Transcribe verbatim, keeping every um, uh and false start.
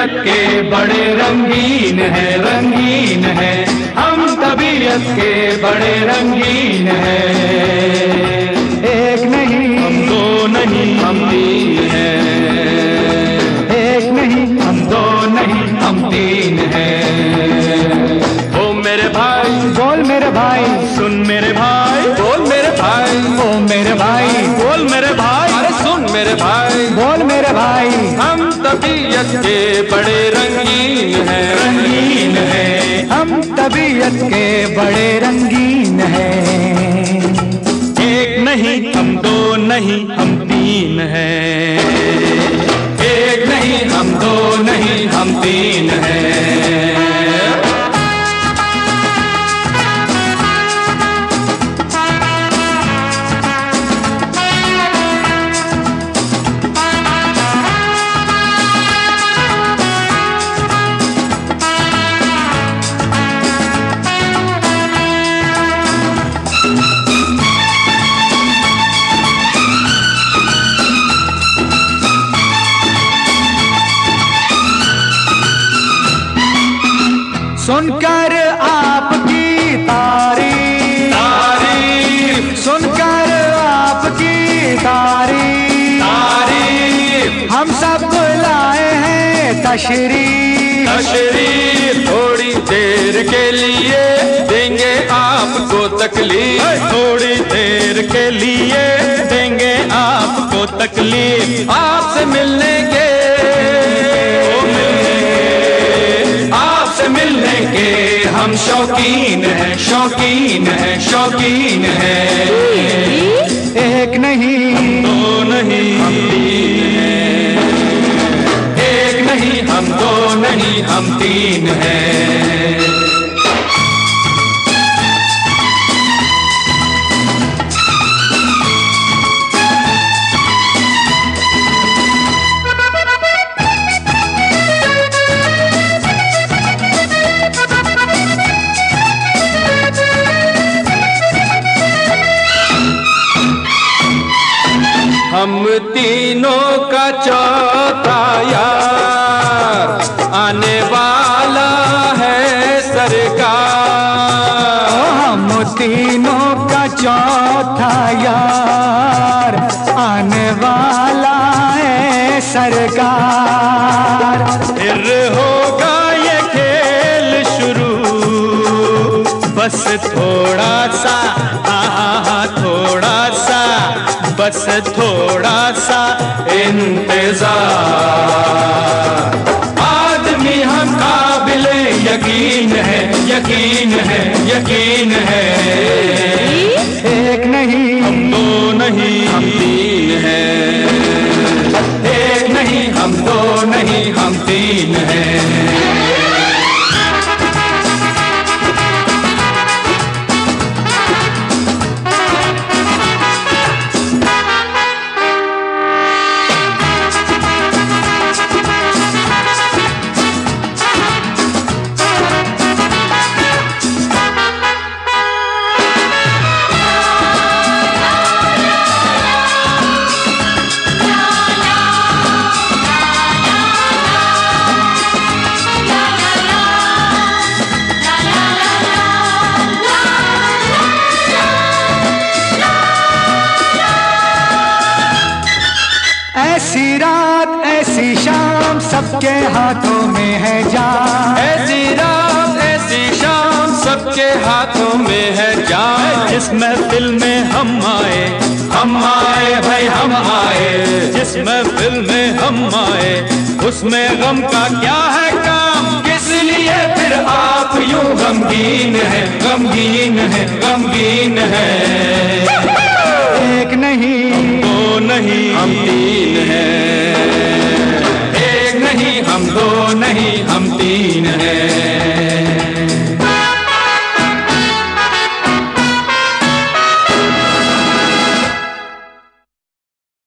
तबीयत के बड़े रंगीन है, रंगीन है। हम तबीयत के बड़े रंगीन है। एक नहीं हम दो नहीं हम तीन है। एक नहीं हम दो नहीं हम तीन है। ओ मेरे भाई बोल मेरे भाई, सुन मेरे भाई, बोल मेरे भाई, ओ मेरे भाई बोल मेरे भाई, अरे सुन मेरे भाई, बोल मेरे भाई। हम तबीयत के बड़े रंगीन है, रंगीन है। हम तबीयत के बड़े रंगीन है। एक नहीं हम दो नहीं हम तीन है। एक नहीं हम दो नहीं हम तीन है। सुनकर आपकी तारीफ, तारीफ, सुनकर आपकी तारीफ, तारीफ, हम सब लाए हैं तशरीफ। तशरीफ। थोड़ी देर के लिए देंगे आपको तकलीफ, थोड़ी देर के लिए देंगे आपको तकलीफ। आपसे मिलने के आपसे मिलने के हम शौकीन हैं, शौकीन हैं, शौकीन हैं। एक नहीं दो नहीं हम तीन हैं। एक नहीं हम दो नहीं हम तीन हैं। हम तीनों का चौथा यार आने वाला है सरकार। हम तीनों का चौथा यार आने वाला है सरकार। फिर होगा ये खेल शुरू, बस थोड़ा सा, हाँ थोड़ा सा, बस थोड़ा सा इंतजार। आदमी हम काबिले यकीन है, यकीन है, यकीन है। एक नहीं हम दो नहीं हम तीन है। एक नहीं हम दो नहीं हम तीन है। ऐसी रात ऐसी शाम सबके हाथों में है जान। ऐसी रात ऐसी शाम सबके हाथों में है जान। जिस महफिल में हम आए, हम आए भाई हम आए। जिस महफिल में हम आए उसमें गम का क्या है काम। किस लिए फिर आप यूं गमगीन है, गमगीन है, गमगीन है। एक नहीं दो नहीं हम तीन है। एक नहीं हम दो नहीं हम तीन है।